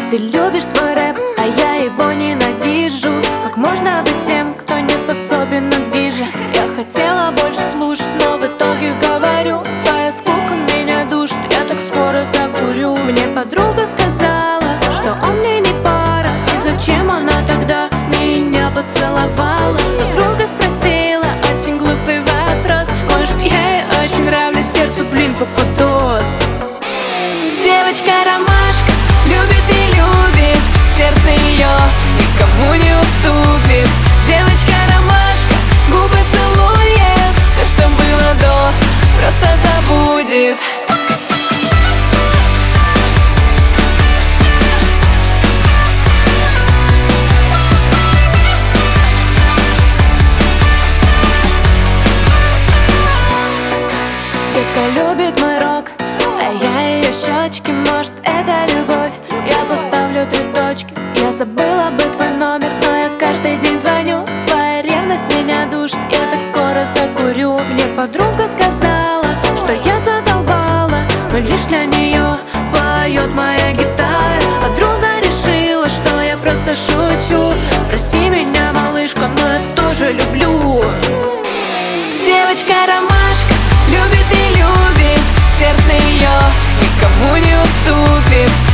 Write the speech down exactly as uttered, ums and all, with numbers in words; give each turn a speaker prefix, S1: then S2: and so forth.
S1: Ты любишь свой рэп, а я его ненавижу. Как можно быть тем, кто не способен на движе? Я хотела больше слушать, но в итоге говорю: твоя скука меня душит, я так скоро закурю. Мне подруга сказала, что он мне не пара, и зачем она тогда меня поцеловала? Подруга спросила очень глупый вопрос: может, я ей очень нравлюсь, сердцу, блин, попадос. Девочка-ромашка любит и любит, сердце ее никому не уступит. Девочка-ромашка губы целует, все, что было до, просто забудет. Детка любит мой рок, а я ее щечки. Может, это любовь? Я поставлю три точки. Я забыла бы твой номер, но я каждый день звоню. Твоя ревность меня душит, я так скоро закурю. Мне подруга сказала, что я задолбала, но лишь для нее поет моя гитара. Подруга решила, что я просто шучу. Прости меня, малышка, но я тоже люблю. Девочка-ромашка любит и любит, сердце ее никому не уступит.